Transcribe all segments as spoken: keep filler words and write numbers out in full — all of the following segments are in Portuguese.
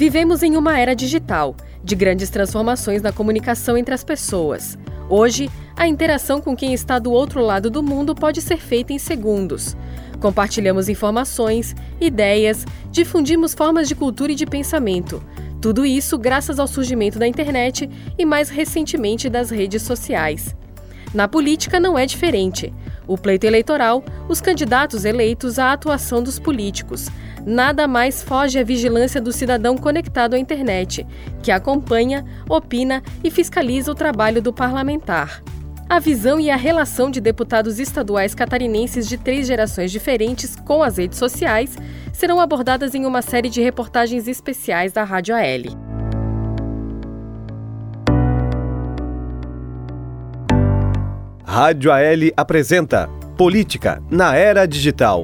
Vivemos em uma era digital, de grandes transformações na comunicação entre as pessoas. Hoje, a interação com quem está do outro lado do mundo pode ser feita em segundos. Compartilhamos informações, ideias, difundimos formas de cultura e de pensamento. Tudo isso graças ao surgimento da internet e, mais recentemente, das redes sociais. Na política não é diferente. O pleito eleitoral, os candidatos eleitos, a atuação dos políticos. Nada mais foge à vigilância do cidadão conectado à internet, que acompanha, opina e fiscaliza o trabalho do parlamentar. A visão e a relação de deputados estaduais catarinenses de três gerações diferentes com as redes sociais serão abordadas em uma série de reportagens especiais da Rádio A L. Rádio A L apresenta Política na Era Digital.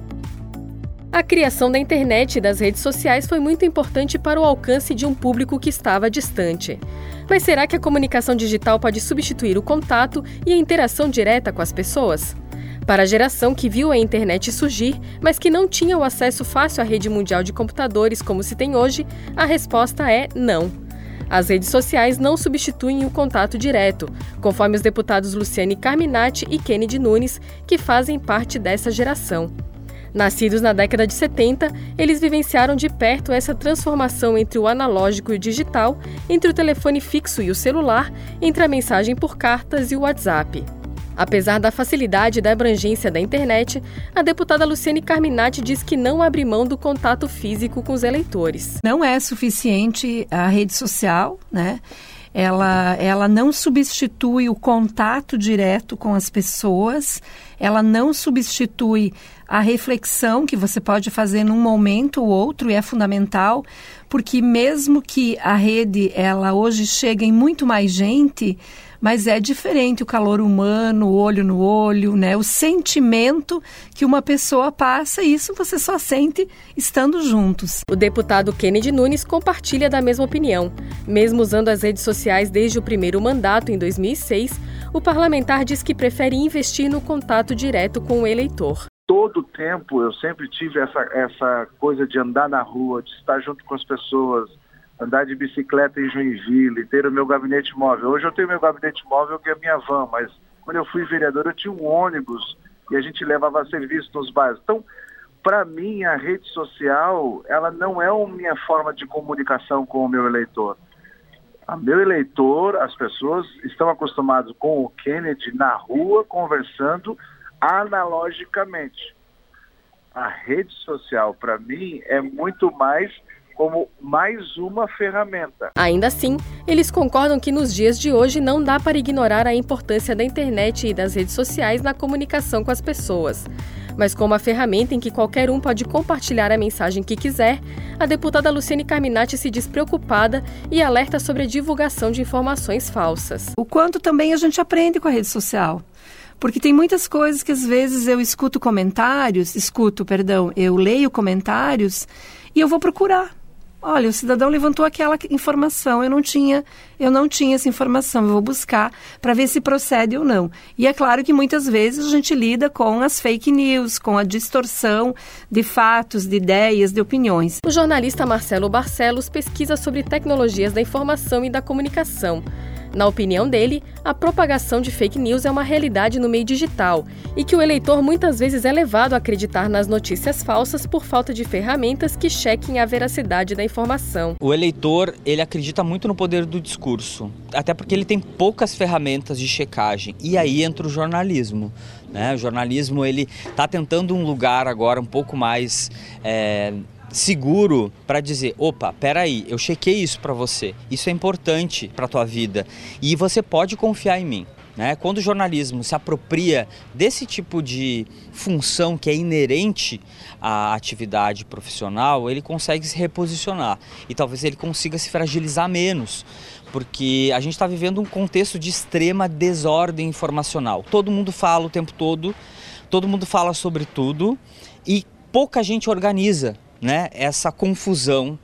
A criação da internet e das redes sociais foi muito importante para o alcance de um público que estava distante. Mas será que a comunicação digital pode substituir o contato e a interação direta com as pessoas? Para a geração que viu a internet surgir, mas que não tinha o acesso fácil à rede mundial de computadores como se tem hoje, a resposta é não. As redes sociais não substituem o contato direto, conforme os deputados Luciane Carminati e Kennedy Nunes, que fazem parte dessa geração. Nascidos na década de setenta, eles vivenciaram de perto essa transformação entre o analógico e o digital, entre o telefone fixo e o celular, entre a mensagem por cartas e o WhatsApp. Apesar da facilidade e da abrangência da internet, a deputada Luciane Carminati diz que não abre mão do contato físico com os eleitores. Não é suficiente a rede social, né? Ela, ela não substitui o contato direto com as pessoas, ela não substitui a reflexão que você pode fazer num momento ou outro, e é fundamental, porque mesmo que a rede ela hoje chegue em muito mais gente, mas é diferente o calor humano, o olho no olho, né? O sentimento que uma pessoa passa, e isso você só sente estando juntos. O deputado Kennedy Nunes compartilha da mesma opinião. Mesmo usando as redes sociais desde o primeiro mandato, em dois mil e seis, o parlamentar diz que prefere investir no contato direto com o eleitor. Todo o tempo eu sempre tive essa, essa coisa de andar na rua, de estar junto com as pessoas, andar de bicicleta em Joinville, ter o meu gabinete móvel. Hoje eu tenho meu gabinete móvel, que é a minha van, mas quando eu fui vereador eu tinha um ônibus e a gente levava serviço nos bairros. Então, para mim, a rede social, ela não é a minha forma de comunicação com o meu eleitor. O meu eleitor, as pessoas estão acostumadas com o Kennedy na rua, conversando analogicamente. A rede social, para mim, é muito mais como mais uma ferramenta. Ainda assim, eles concordam que nos dias de hoje não dá para ignorar a importância da internet e das redes sociais na comunicação com as pessoas. Mas como uma ferramenta em que qualquer um pode compartilhar a mensagem que quiser, a deputada Luciane Carminati se diz preocupada e alerta sobre a divulgação de informações falsas. O quanto também a gente aprende com a rede social. Porque tem muitas coisas que às vezes eu escuto comentários, escuto, perdão, eu leio comentários e eu vou procurar. Olha, o cidadão levantou aquela informação, eu não tinha, eu não tinha essa informação, eu vou buscar para ver se procede ou não. E é claro que muitas vezes a gente lida com as fake news, com a distorção de fatos, de ideias, de opiniões. O jornalista Marcelo Barcelos pesquisa sobre tecnologias da informação e da comunicação. Na opinião dele, a propagação de fake news é uma realidade no meio digital e que o eleitor muitas vezes é levado a acreditar nas notícias falsas por falta de ferramentas que chequem a veracidade da informação. O eleitor, ele acredita muito no poder do discurso, até porque ele tem poucas ferramentas de checagem, e aí entra o jornalismo. Né? O jornalismo, ele está tentando um lugar agora um pouco mais É... seguro para dizer, opa, peraí, eu chequei isso para você, isso é importante para a tua vida e você pode confiar em mim. Né? Quando o jornalismo se apropria desse tipo de função que é inerente à atividade profissional, ele consegue se reposicionar e talvez ele consiga se fragilizar menos, porque a gente está vivendo um contexto de extrema desordem informacional. Todo mundo fala o tempo todo, todo mundo fala sobre tudo e pouca gente organiza né, essa confusão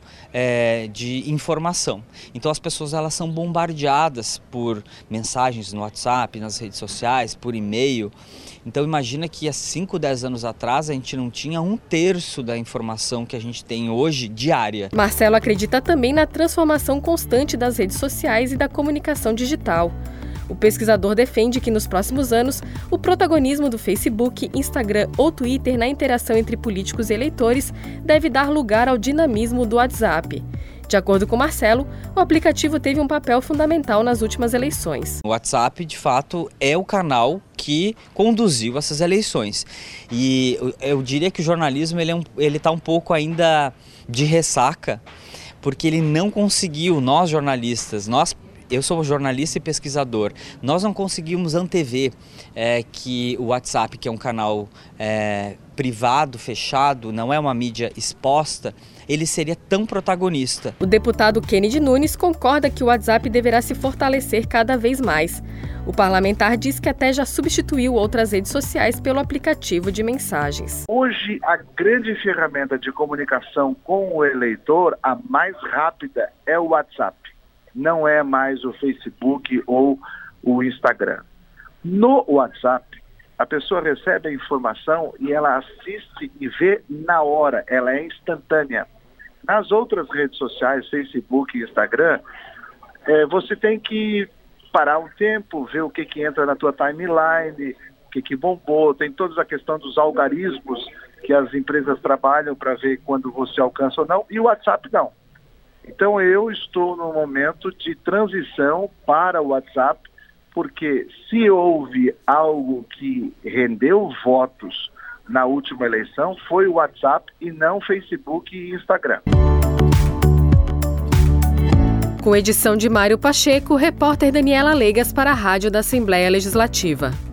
é, de informação. Então as pessoas elas são bombardeadas por mensagens no WhatsApp, nas redes sociais, por e-mail. Então imagina que há cinco, dez anos atrás a gente não tinha um terço da informação que a gente tem hoje diária. Marcelo acredita também na transformação constante das redes sociais e da comunicação digital. O pesquisador defende que nos próximos anos, o protagonismo do Facebook, Instagram ou Twitter na interação entre políticos e eleitores deve dar lugar ao dinamismo do WhatsApp. De acordo com Marcelo, o aplicativo teve um papel fundamental nas últimas eleições. O WhatsApp, de fato, é o canal que conduziu essas eleições. E eu diria que o jornalismo ele é um, ele tá um pouco ainda de ressaca, porque ele não conseguiu, nós jornalistas, nós Eu sou jornalista e pesquisador. Nós não conseguimos antever é, que o WhatsApp, que é um canal é, privado, fechado, não é uma mídia exposta, ele seria tão protagonista. O deputado Kennedy Nunes concorda que o WhatsApp deverá se fortalecer cada vez mais. O parlamentar diz que até já substituiu outras redes sociais pelo aplicativo de mensagens. Hoje, a grande ferramenta de comunicação com o eleitor, a mais rápida, é o WhatsApp. Não é mais o Facebook ou o Instagram. No WhatsApp, a pessoa recebe a informação e ela assiste e vê na hora, ela é instantânea. Nas outras redes sociais, Facebook e Instagram, é, você tem que parar um tempo, ver o que, que entra na tua timeline, o que, que bombou, tem toda a questão dos algarismos que as empresas trabalham para ver quando você alcança ou não, e o WhatsApp não. Então eu estou no momento de transição para o WhatsApp, porque se houve algo que rendeu votos na última eleição, foi o WhatsApp e não Facebook e Instagram. Com edição de Mário Pacheco, repórter Daniela Legas para a Rádio da Assembleia Legislativa.